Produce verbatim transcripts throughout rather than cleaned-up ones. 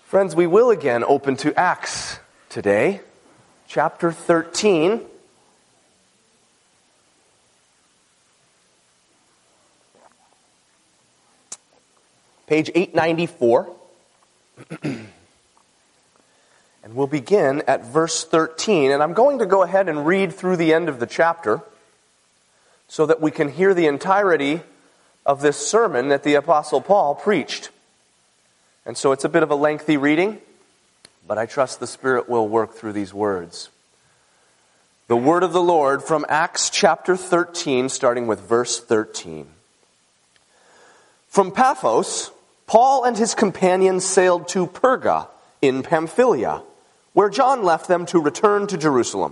Friends, we will again open to Acts today, chapter thirteen. Page eight ninety-four. And we'll begin at verse thirteen. And I'm going to go ahead and read through the end of the chapter so that we can hear the entirety of this sermon that the Apostle Paul preached. And so it's a bit of a lengthy reading, but I trust the Spirit will work through these words. The word of the Lord from Acts chapter thirteen, starting with verse thirteen. From Paphos, Paul and his companions sailed to Perga in Pamphylia, where John left them to return to Jerusalem.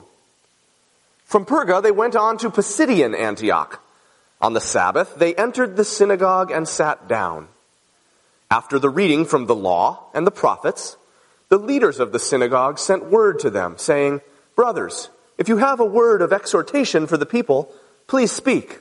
From Perga, they went on to Pisidian Antioch. On the Sabbath, they entered the synagogue and sat down. After the reading from the law and the prophets, the leaders of the synagogue sent word to them, saying, "Brothers, if you have a word of exhortation for the people, please speak."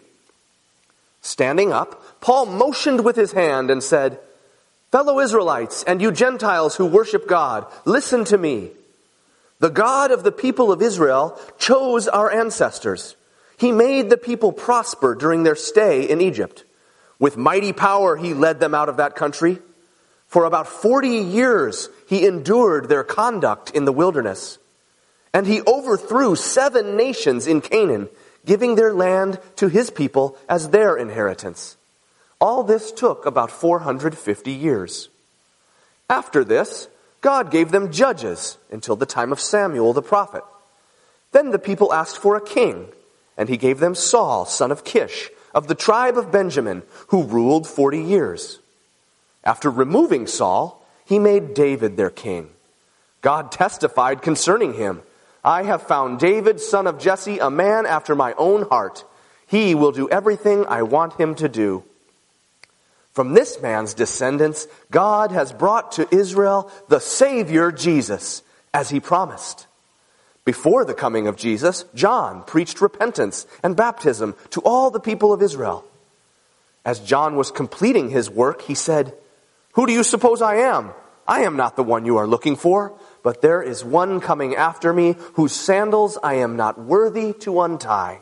Standing up, Paul motioned with his hand and said, "Fellow Israelites, and you Gentiles who worship God, listen to me. The God of the people of Israel chose our ancestors. He made the people prosper during their stay in Egypt. With mighty power he led them out of that country. For about forty years he endured their conduct in the wilderness. And he overthrew seven nations in Canaan, giving their land to his people as their inheritance. All this took about four hundred fifty years. After this, God gave them judges until the time of Samuel the prophet. Then the people asked for a king, and he gave them Saul, son of Kish, of the tribe of Benjamin, who ruled forty years. After removing Saul, he made David their king. God testified concerning him, "I have found David, son of Jesse, a man after my own heart. He will do everything I want him to do." From this man's descendants, God has brought to Israel the Savior Jesus, as he promised. Before the coming of Jesus, John preached repentance and baptism to all the people of Israel. As John was completing his work, he said, "Who do you suppose I am? I am not the one you are looking for, but there is one coming after me whose sandals I am not worthy to untie.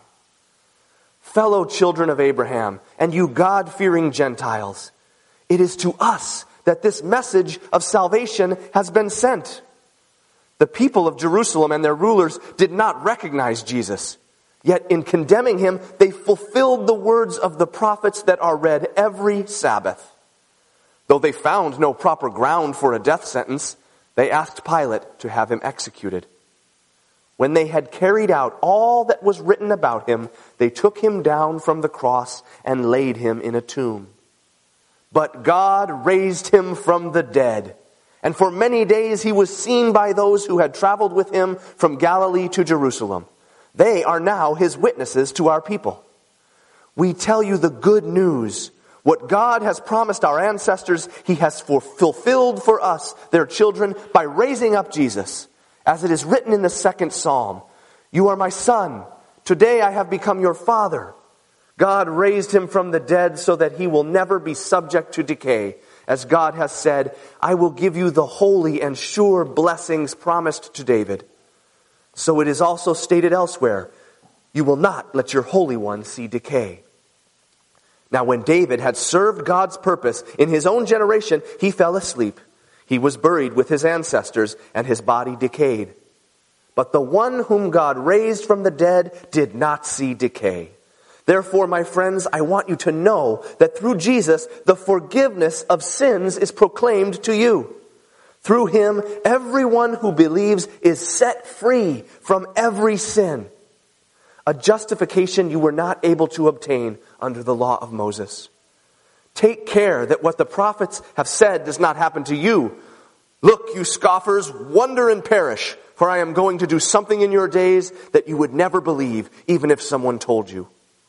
Fellow children of Abraham, and you God-fearing Gentiles, it is to us that this message of salvation has been sent." The people of Jerusalem and their rulers did not recognize Jesus. Yet in condemning him, they fulfilled the words of the prophets that are read every Sabbath. Though they found no proper ground for a death sentence, they asked Pilate to have him executed. When they had carried out all that was written about him, they took him down from the cross and laid him in a tomb. But God raised him from the dead. And for many days he was seen by those who had traveled with him from Galilee to Jerusalem. They are now his witnesses to our people. We tell you the good news. What God has promised our ancestors, he has fulfilled for us, their children, by raising up Jesus. As it is written in the second psalm, "You are my son. Today I have become your father." God raised him from the dead so that he will never be subject to decay. As God has said, "I will give you the holy and sure blessings promised to David." So it is also stated elsewhere, "You will not let your Holy One see decay." Now when David had served God's purpose in his own generation, he fell asleep. He was buried with his ancestors, and his body decayed. But the one whom God raised from the dead did not see decay. Therefore, my friends, I want you to know that through Jesus, the forgiveness of sins is proclaimed to you. Through him, everyone who believes is set free from every sin. A justification you were not able to obtain under the law of Moses. Take care that what the prophets have said does not happen to you. "Look, you scoffers, wonder and perish, for I am going to do something in your days that you would never believe, even if someone told you."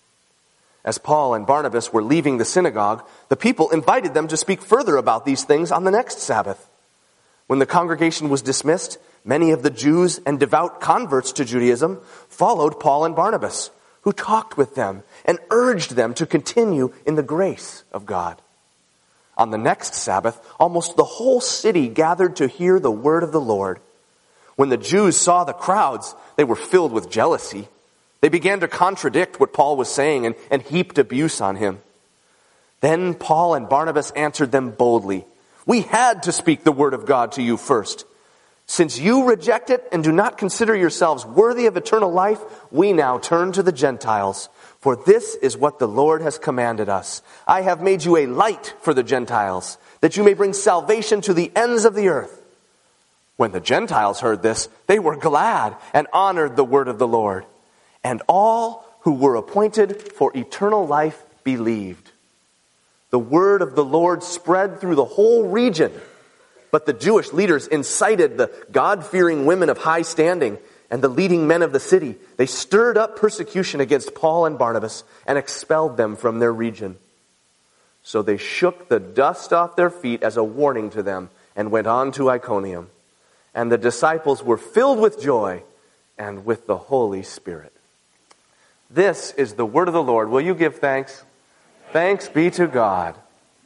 As Paul and Barnabas were leaving the synagogue, the people invited them to speak further about these things on the next Sabbath. When the congregation was dismissed, many of the Jews and devout converts to Judaism followed Paul and Barnabas, who talked with them and urged them to continue in the grace of God. On the next Sabbath, almost the whole city gathered to hear the word of the Lord. When the Jews saw the crowds, they were filled with jealousy. They began to contradict what Paul was saying and, and heaped abuse on him. Then Paul and Barnabas answered them boldly. We had to speak the word of God to you first. Since you reject it and do not consider yourselves worthy of eternal life, we now turn to the Gentiles. For this is what the Lord has commanded us. I have made you a light for the Gentiles, that you may bring salvation to the ends of the earth. When the Gentiles heard this, they were glad and honored the word of the Lord. And all who were appointed for eternal life believed. The word of the Lord spread through the whole region. But the Jewish leaders incited the God-fearing women of high standing and the leading men of the city. They stirred up persecution against Paul and Barnabas and expelled them from their region. So they shook the dust off their feet as a warning to them and went on to Iconium. And the disciples were filled with joy and with the Holy Spirit. This is the word of the Lord. Will you give thanks? Thanks be to God.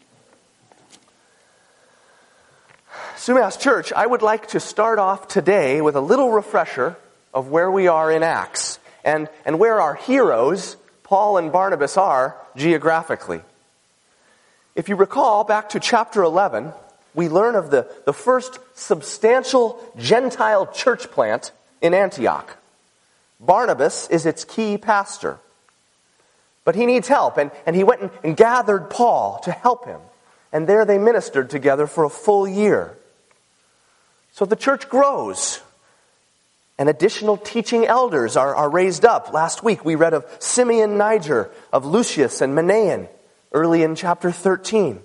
Sumas Church, I would like to start off today with a little refresher of where we are in Acts and, and where our heroes, Paul and Barnabas, are geographically. If you recall, back to chapter eleven, we learn of the, the first substantial Gentile church plant in Antioch. Barnabas is its key pastor. But he needs help, and, and he went and, and gathered Paul to help him. And there they ministered together for a full year. So the church grows. And additional teaching elders are, are raised up. Last week we read of Simeon Niger, of Lucius and Manaen, early in chapter thirteen.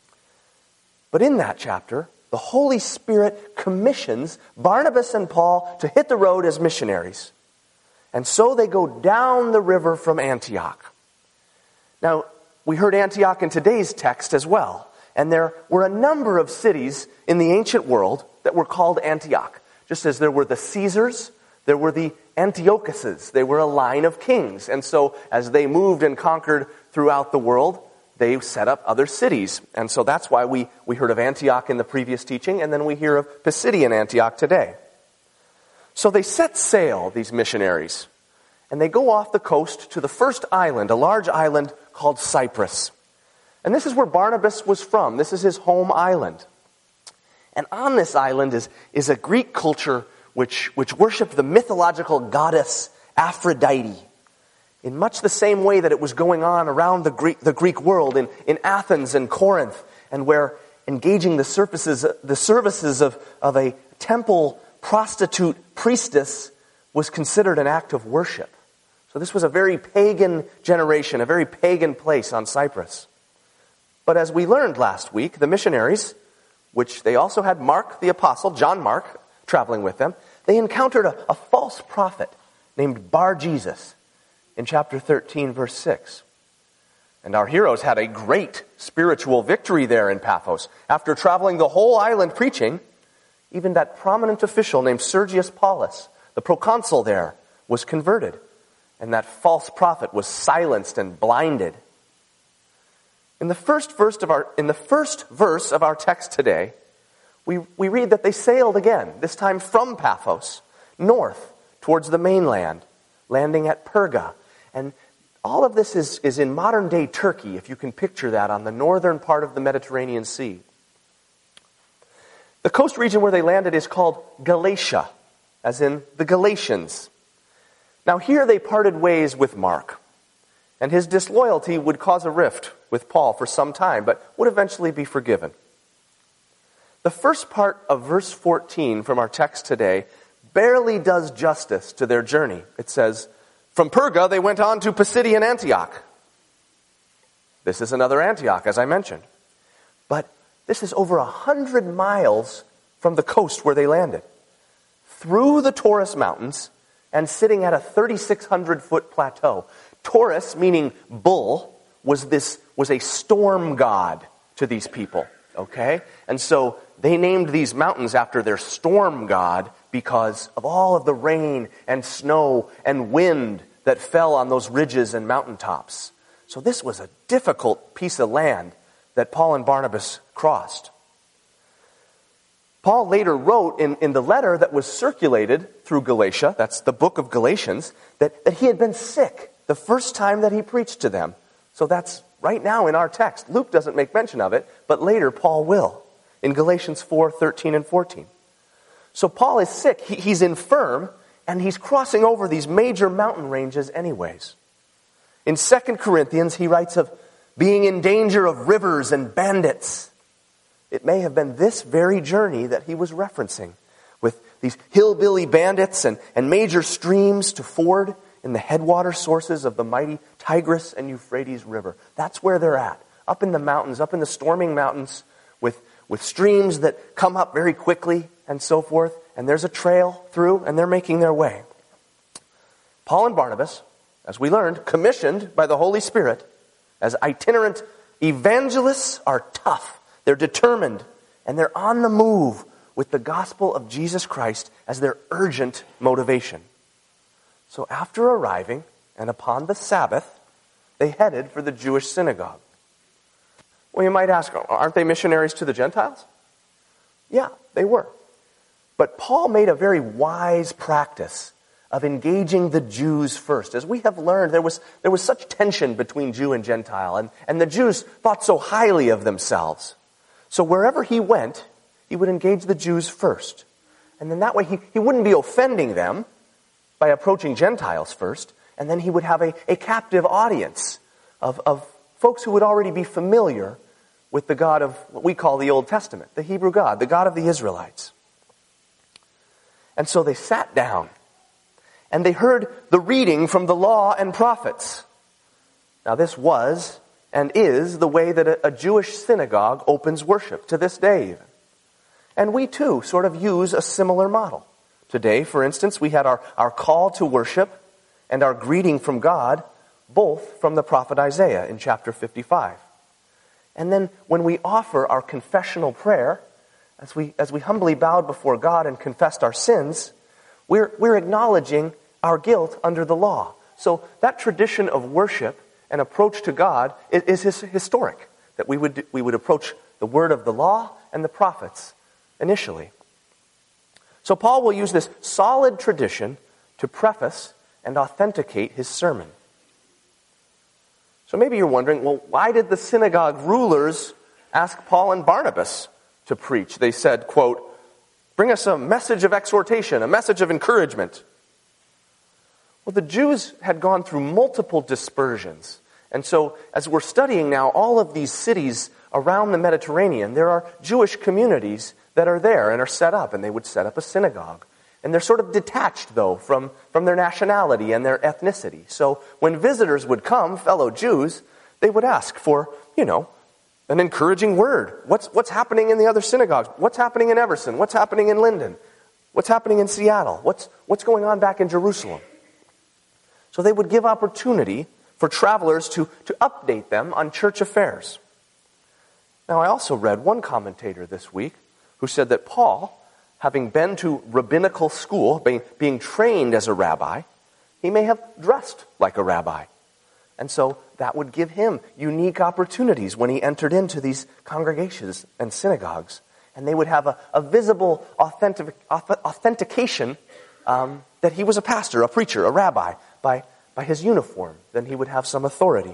But in that chapter, the Holy Spirit commissions Barnabas and Paul to hit the road as missionaries. And so they go down the river from Antioch. Now, we heard Antioch in today's text as well. And there were a number of cities in the ancient world that were called Antioch. Just as there were the Caesars, there were the Antiochuses. They were a line of kings. And so as they moved and conquered throughout the world, they set up other cities. And so that's why we, we heard of Antioch in the previous teaching, and then we hear of Pisidian Antioch today. So they set sail, these missionaries, and they go off the coast to the first island, a large island called Cyprus. And this is where Barnabas was from. This is his home island. And on this island is, is a Greek culture which, which worshiped the mythological goddess Aphrodite, in much the same way that it was going on around the Greek, the Greek world in, in Athens and Corinth, and where engaging the services, the services of, of a temple prostitute priestess was considered an act of worship. So this was a very pagan generation, a very pagan place on Cyprus. But as we learned last week, the missionaries, which they also had Mark the apostle, John Mark, traveling with them, they encountered a, a false prophet named Bar-Jesus in chapter thirteen, verse six. And our heroes had a great spiritual victory there in Paphos. After traveling the whole island preaching, even that prominent official named Sergius Paulus, the proconsul there, was converted. And that false prophet was silenced and blinded. In the first verse of our, in the first verse of our text today, we, we read that they sailed again, this time from Paphos, north towards the mainland, landing at Perga. And all of this is, is in modern-day Turkey, if you can picture that, on the northern part of the Mediterranean Sea. The coast region where they landed is called Galatia, as in the Galatians. Now here they parted ways with Mark, and his disloyalty would cause a rift with Paul for some time, but would eventually be forgiven. The first part of verse fourteen from our text today barely does justice to their journey. It says, from Perga they went on to Pisidian Antioch. This is another Antioch, as I mentioned. But this is over a hundred miles from the coast where they landed, through the Taurus Mountains, and sitting at a thirty-six hundred foot plateau. Taurus, meaning bull, was this was a storm god to these people. Okay? And so they named these mountains after their storm god because of all of the rain and snow and wind that fell on those ridges and mountaintops. So this was a difficult piece of land that that Paul and Barnabas crossed. Paul later wrote in, in the letter that was circulated through Galatia, that's the book of Galatians, that, that he had been sick the first time that he preached to them. So that's right now in our text. Luke doesn't make mention of it, but later Paul will in Galatians four, thirteen and fourteen. So Paul is sick, he, he's infirm, and he's crossing over these major mountain ranges anyways. In Second Corinthians, he writes of being in danger of rivers and bandits. It may have been this very journey that he was referencing, with these hillbilly bandits and, and major streams to ford in the headwater sources of the mighty Tigris and Euphrates River. That's where they're at, up in the mountains, up in the storming mountains, with, with streams that come up very quickly and so forth, and there's a trail through, and they're making their way. Paul and Barnabas, as we learned, commissioned by the Holy Spirit as itinerant evangelists, are tough. They're determined, and they're on the move with the gospel of Jesus Christ as their urgent motivation. So after arriving, and upon the Sabbath, they headed for the Jewish synagogue. Well, you might ask, aren't they missionaries to the Gentiles? Yeah, they were. But Paul made a very wise practice of engaging the Jews first. As we have learned, there was, there was such tension between Jew and Gentile, and, and the Jews thought so highly of themselves. So wherever he went, he would engage the Jews first. And then that way he, he wouldn't be offending them by approaching Gentiles first, and then he would have a, a captive audience of, of folks who would already be familiar with the God of what we call the Old Testament, the Hebrew God, the God of the Israelites. And so they sat down, and they heard the reading from the law and prophets. Now this was and is the way that a, a Jewish synagogue opens worship to this day even. And we too sort of use a similar model. Today, for instance, we had our, our call to worship and our greeting from God, both from the prophet Isaiah in chapter fifty-five. And then when we offer our confessional prayer, as we, as we humbly bowed before God and confessed our sins, we're, we're acknowledging our guilt under the law. So that tradition of worship and approach to God is, is historic, that we would, we would approach the word of the law and the prophets initially. So Paul will use this solid tradition to preface and authenticate his sermon. So maybe you're wondering, well, why did the synagogue rulers ask Paul and Barnabas to preach? They said, quote, bring us a message of exhortation, a message of encouragement. Well, the Jews had gone through multiple dispersions. And so, as we're studying now all of these cities around the Mediterranean, there are Jewish communities that are there and are set up, and they would set up a synagogue. And they're sort of detached, though, from, from their nationality and their ethnicity. So when visitors would come, fellow Jews, they would ask for, you know, an encouraging word. What's, what's happening in the other synagogues? What's happening in Everson? What's happening in Linden? What's happening in Seattle? What's, what's going on back in Jerusalem? So they would give opportunity for travelers to, to update them on church affairs. Now, I also read one commentator this week who said that Paul, having been to rabbinical school, being, being trained as a rabbi, he may have dressed like a rabbi. And so that would give him unique opportunities when he entered into these congregations and synagogues. And they would have a, a visible authentic, authentication um, that he was a pastor, a preacher, a rabbi, by by his uniform. Then he would have some authority.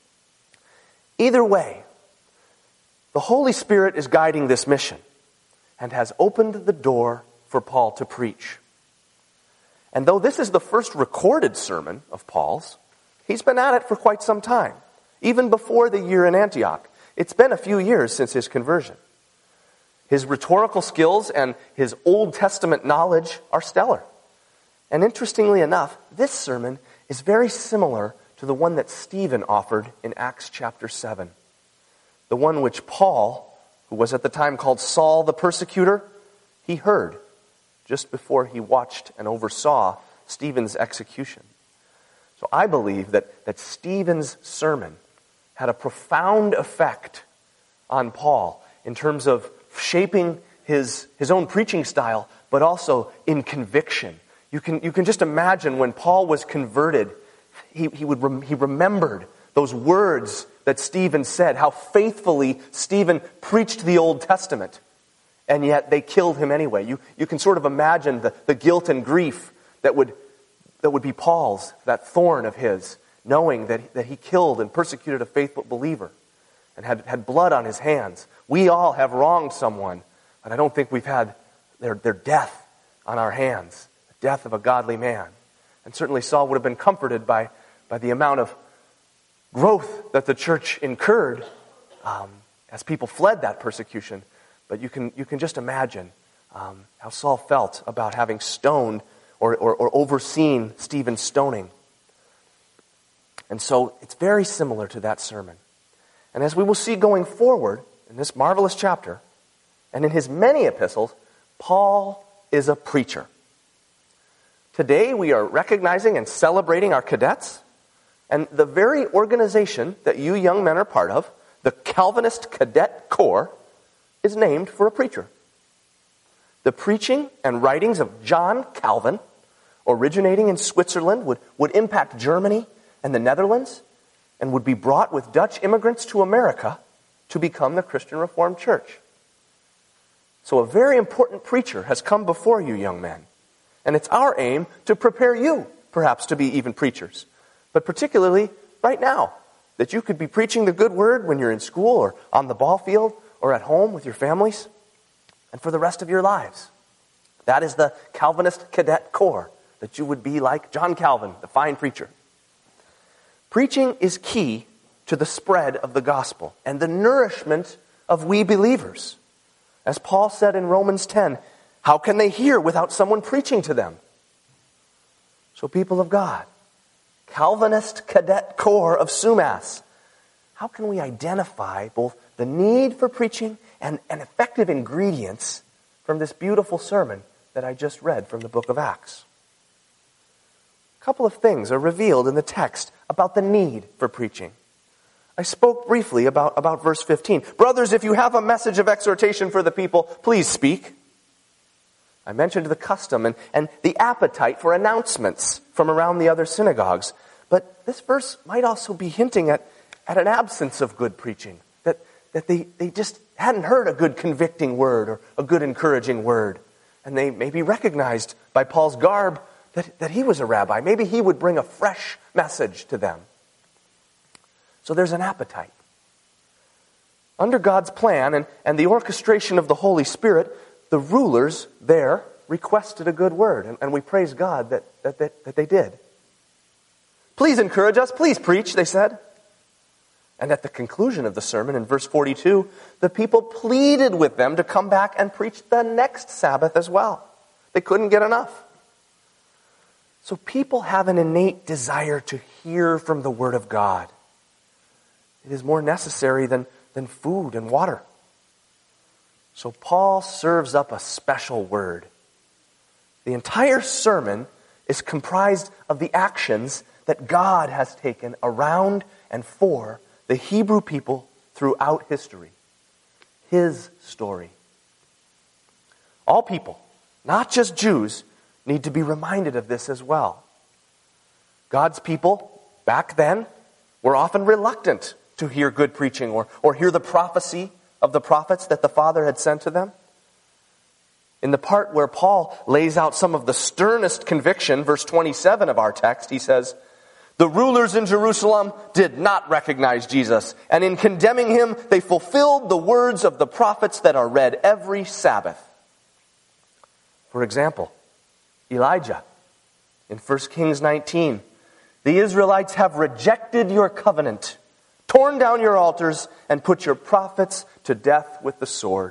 Either way, the Holy Spirit is guiding this mission and has opened the door for Paul to preach. And though this is the first recorded sermon of Paul's, he's been at it for quite some time, even before the year in Antioch. It's been a few years since his conversion. His rhetorical skills and his Old Testament knowledge are stellar. And interestingly enough, this sermon is very similar to the one that Stephen offered in Acts chapter seven. The one which Paul, who was at the time called Saul the persecutor, he heard just before he watched and oversaw Stephen's execution. So I believe that, that Stephen's sermon had a profound effect on Paul in terms of shaping his, his own preaching style, but also in conviction. You can, you can just imagine when Paul was converted, he, he, would rem, he remembered those words that Stephen said, how faithfully Stephen preached the Old Testament, and yet they killed him anyway. You, you can sort of imagine the, the guilt and grief that would, that would be Paul's, that thorn of his, knowing that, that he killed and persecuted a faithful believer and had, had blood on his hands. We all have wronged someone, but I don't think we've had their, their death on our hands, the death of a godly man. And certainly Saul would have been comforted by, by the amount of growth that the church incurred um, as people fled that persecution. But you can you can just imagine um, how Saul felt about having stoned or, or, or overseen Stephen's stoning. And so it's very similar to that sermon. And as we will see going forward in this marvelous chapter, and in his many epistles, Paul is a preacher. Today we are recognizing and celebrating our cadets, and the very organization that you young men are part of, the Calvinist Cadet Corps, is named for a preacher. The preaching and writings of John Calvin, originating in Switzerland, would, would impact Germany and the Netherlands, and would be brought with Dutch immigrants to America to become the Christian Reformed Church. So a very important preacher has come before you, young men. And it's our aim to prepare you, perhaps, to be even preachers. But particularly right now, that you could be preaching the good word when you're in school or on the ball field or at home with your families and for the rest of your lives. That is the Calvinist Cadet Corps, that you would be like John Calvin, the fine preacher. Preaching is key to the spread of the gospel and the nourishment of we believers. As Paul said in Romans ten, how can they hear without someone preaching to them? So people of God, Calvinist Cadet Corps of Sumas, how can we identify both the need for preaching and, and effective ingredients from this beautiful sermon that I just read from the book of Acts? A couple of things are revealed in the text about the need for preaching. I spoke briefly about, about verse fifteen. Brothers, if you have a message of exhortation for the people, please speak. I mentioned the custom and, and the appetite for announcements from around the other synagogues. But this verse might also be hinting at, at an absence of good preaching. That, that they, they just hadn't heard a good convicting word or a good encouraging word. And they maybe recognized by Paul's garb that, that he was a rabbi. Maybe he would bring a fresh message to them. So there's an appetite. Under God's plan and, and the orchestration of the Holy Spirit, the rulers there requested a good word, and, and we praise God that, that, that, that they did. Please encourage us, please preach, they said. And at the conclusion of the sermon, in verse forty-two, the people pleaded with them to come back and preach the next Sabbath as well. They couldn't get enough. So people have an innate desire to hear from the Word of God. It is more necessary than, than food and water. So Paul serves up a special word. The entire sermon is comprised of the actions that God has taken around and for the Hebrew people throughout history. His story. All people, not just Jews, need to be reminded of this as well. God's people, back then, were often reluctant to hear good preaching or, or hear the prophecy of the prophets that the Father had sent to them. In the part where Paul lays out some of the sternest conviction, verse twenty-seven of our text, he says, the rulers in Jerusalem did not recognize Jesus, and in condemning him, they fulfilled the words of the prophets that are read every Sabbath. For example, Elijah, in First Kings nineteen, the Israelites have rejected your covenant, torn down your altars, and put your prophets to death with the sword.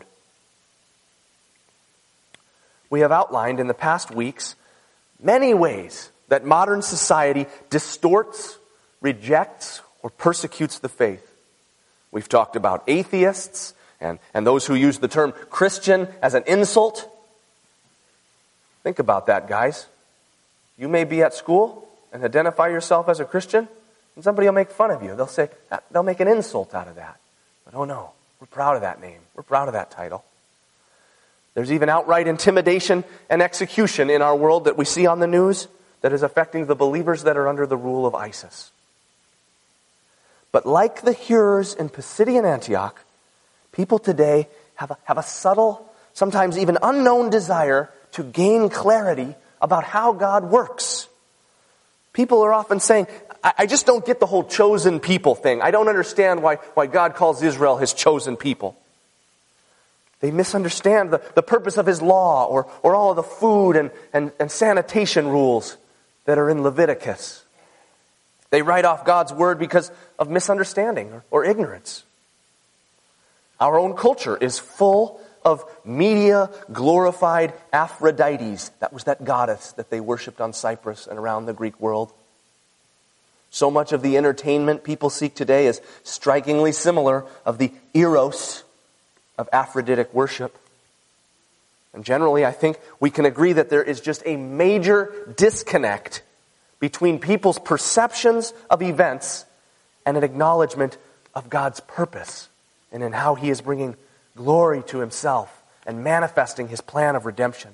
We have outlined in the past weeks many ways that modern society distorts, rejects, or persecutes the faith. We've talked about atheists and, and those who use the term Christian as an insult. Think about that, guys. You may be at school and identify yourself as a Christian, and somebody will make fun of you. They'll say, they'll make an insult out of that. But oh no, we're proud of that name. We're proud of that title. There's even outright intimidation and execution in our world that we see on the news that is affecting the believers that are under the rule of ISIS. But like the hearers in Pisidian Antioch, people today have a, have a subtle, sometimes even unknown desire to gain clarity about how God works. People are often saying, I, I just don't get the whole chosen people thing. I don't understand why, why God calls Israel his chosen people. They misunderstand the, the purpose of his law or, or all of the food and, and, and sanitation rules that are in Leviticus. They write off God's word because of misunderstanding or, or ignorance. Our own culture is full of media-glorified Aphrodites. That was that goddess that they worshipped on Cyprus and around the Greek world. So much of the entertainment people seek today is strikingly similar of the eros of Aphroditic worship. And generally, I think we can agree that there is just a major disconnect between people's perceptions of events and an acknowledgement of God's purpose and in how he is bringing glory to himself and manifesting his plan of redemption.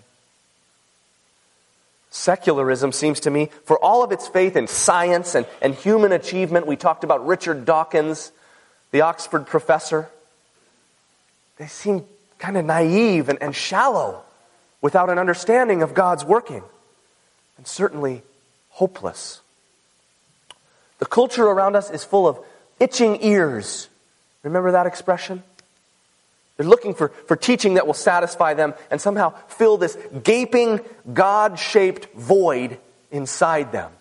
Secularism seems to me, for all of its faith in science and, and human achievement, we talked about Richard Dawkins, the Oxford professor, they seem kind of naive and, and shallow without an understanding of God's working, and certainly hopeless. The culture around us is full of itching ears. Remember that expression? They're looking for, for teaching that will satisfy them and somehow fill this gaping, God-shaped void inside them.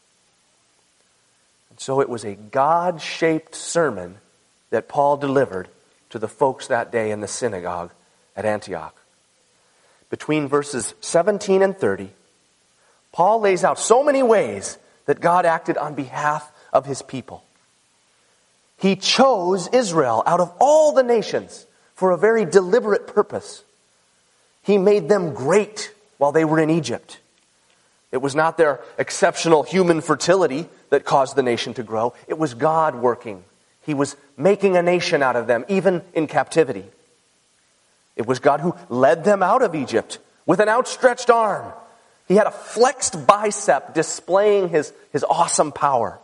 And so it was a God-shaped sermon that Paul delivered to the folks that day in the synagogue at Antioch. Between verses seventeen and thirty, Paul lays out so many ways that God acted on behalf of his people. He chose Israel out of all the nations for a very deliberate purpose. He made them great while they were in Egypt. It was not their exceptional human fertility that caused the nation to grow. It was God working. He was making a nation out of them, even in captivity. It was God who led them out of Egypt with an outstretched arm. He had a flexed bicep displaying his, his awesome power.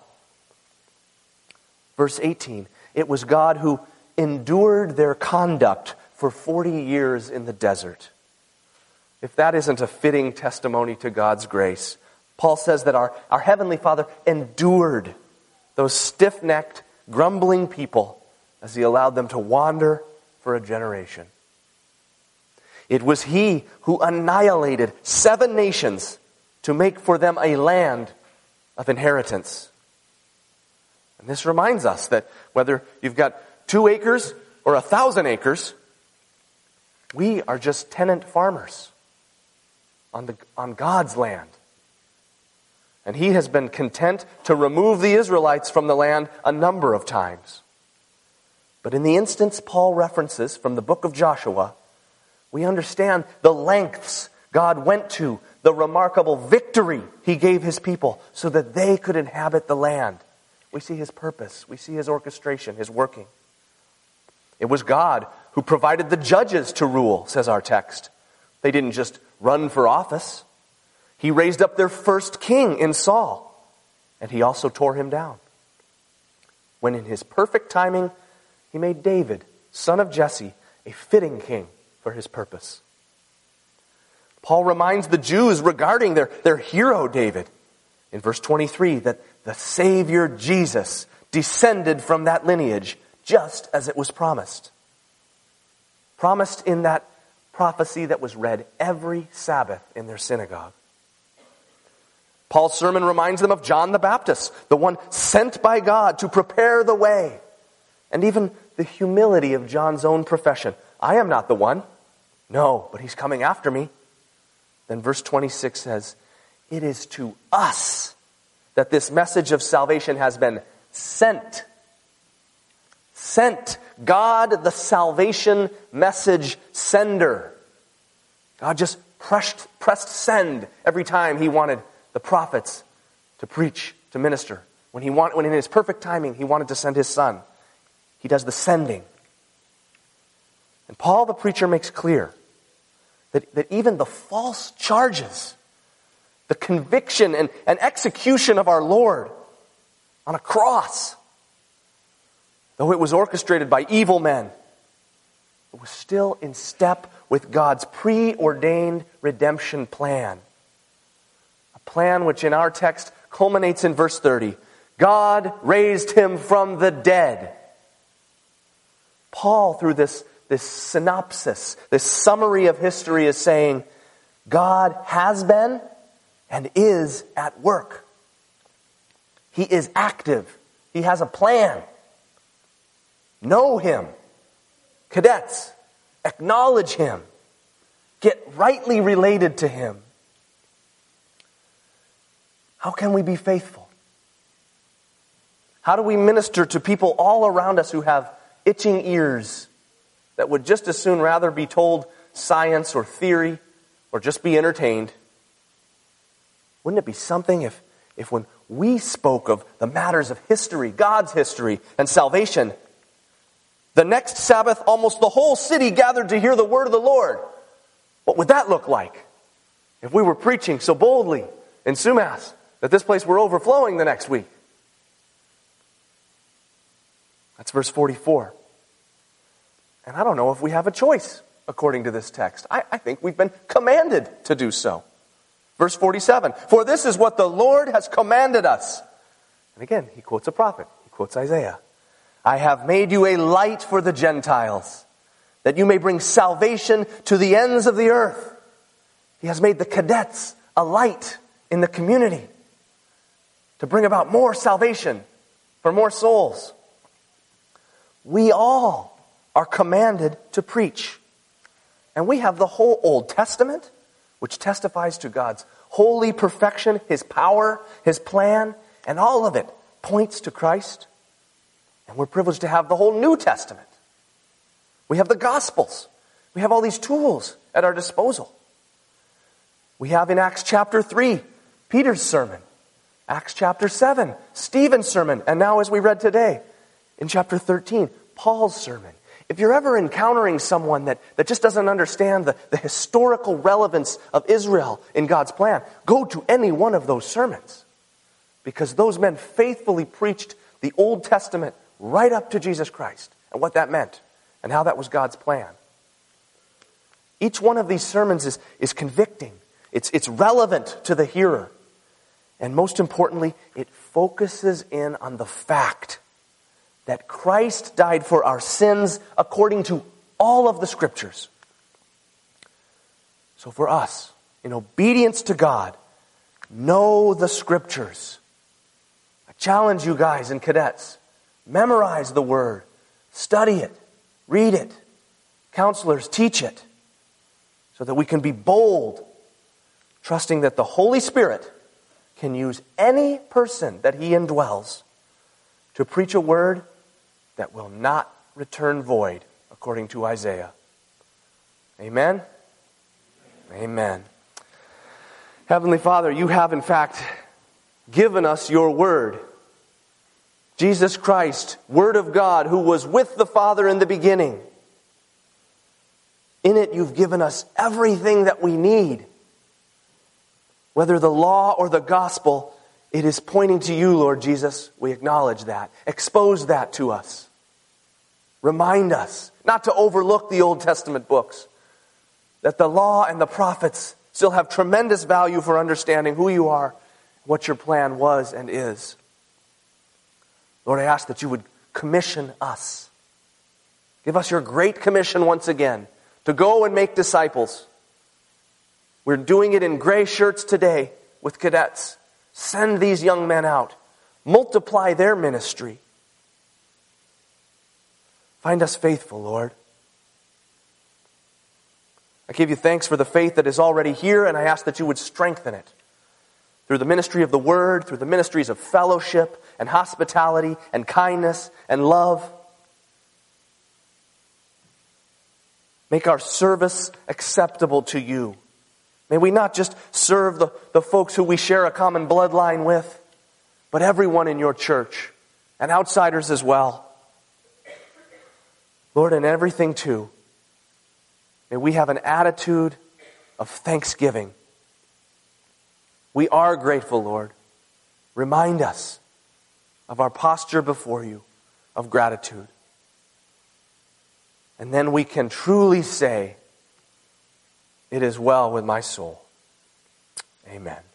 Verse eighteen, it was God who endured their conduct for forty years in the desert. If that isn't a fitting testimony to God's grace, Paul says that our, our Heavenly Father endured those stiff-necked, grumbling people as he allowed them to wander for a generation. It was he who annihilated seven nations to make for them a land of inheritance. And this reminds us that whether you've got two acres or a thousand acres, we are just tenant farmers on the on God's land. And he has been content to remove the Israelites from the land a number of times. But in the instance Paul references from the book of Joshua, we understand the lengths God went to, the remarkable victory he gave his people so that they could inhabit the land. We see his purpose. We see his orchestration, his working. It was God who provided the judges to rule, says our text. They didn't just run for office. He raised up their first king in Saul, and he also tore him down. When in his perfect timing, he made David, son of Jesse, a fitting king for his purpose. Paul reminds the Jews regarding their, their hero David in verse twenty-three that the Savior Jesus descended from that lineage just as it was promised. Promised in that prophecy that was read every Sabbath in their synagogue. Paul's sermon reminds them of John the Baptist, the one sent by God to prepare the way. And even the humility of John's own profession. I am not the one. No, but he's coming after me. Then verse twenty-six says, it is to us that this message of salvation has been sent. Sent. God, the salvation message sender. God just pressed, pressed send every time he wanted the prophets to preach, to minister. When he want, when in his perfect timing, he wanted to send his son. He does the sending. And Paul the preacher makes clear that, that even the false charges, the conviction and, and execution of our Lord on a cross, though it was orchestrated by evil men, it was still in step with God's preordained redemption plan. A plan which in our text culminates in verse thirty. God raised him from the dead. Paul, through this, this synopsis, this summary of history, is saying, God has been and is at work. He is active. He has a plan. Know him. Cadets, acknowledge him. Get rightly related to him. How can we be faithful? How do we minister to people all around us who have itching ears that would just as soon rather be told science or theory or just be entertained? Wouldn't it be something if, if when we spoke of the matters of history, God's history and salvation, the next Sabbath almost the whole city gathered to hear the word of the Lord? What would that look like if we were preaching so boldly in Sumas that this place were overflowing the next week? That's verse forty-four. And I don't know if we have a choice according to this text. I, I think we've been commanded to do so. Verse forty-seven. For this is what the Lord has commanded us. And again, he quotes a prophet. He quotes Isaiah. I have made you a light for the Gentiles, that you may bring salvation to the ends of the earth. He has made the cadets a light in the community to bring about more salvation for more souls. We all are commanded to preach. And we have the whole Old Testament, which testifies to God's holy perfection, his power, his plan, and all of it points to Christ. And we're privileged to have the whole New Testament. We have the Gospels. We have all these tools at our disposal. We have in Acts chapter three, Peter's sermon. Acts chapter seven, Stephen's sermon. And now as we read today, in chapter thirteen, Paul's sermon. If you're ever encountering someone that, that just doesn't understand the, the historical relevance of Israel in God's plan, go to any one of those sermons. Because those men faithfully preached the Old Testament right up to Jesus Christ and what that meant and how that was God's plan. Each one of these sermons is, is convicting. It's, it's relevant to the hearer. And most importantly, it focuses in on the fact that Christ died for our sins according to all of the Scriptures. So for us, in obedience to God, know the Scriptures. I challenge you guys and cadets, memorize the Word, study it, read it. Counselors, teach it, so that we can be bold, trusting that the Holy Spirit can use any person that He indwells to preach a word that will not return void, according to Isaiah. Amen? Amen. Heavenly Father, you have in fact given us your word. Jesus Christ, Word of God, who was with the Father in the beginning. In it you've given us everything that we need. Whether the law or the gospel, it is pointing to you, Lord Jesus. We acknowledge that. Expose that to us. Remind us not to overlook the Old Testament books. That the law and the prophets still have tremendous value for understanding who you are, what your plan was and is. Lord, I ask that you would commission us. Give us your great commission once again to go and make disciples. We're doing it in gray shirts today with cadets. Send these young men out. Multiply their ministry. Find us faithful, Lord. I give you thanks for the faith that is already here, and I ask that you would strengthen it through the ministry of the Word, through the ministries of fellowship and hospitality and kindness and love. Make our service acceptable to you. May we not just serve the, the folks who we share a common bloodline with, but everyone in your church and outsiders as well. Lord, in everything too, may we have an attitude of thanksgiving. We are grateful, Lord. Remind us of our posture before you. of gratitude. And then we can truly say, it is well with my soul. Amen.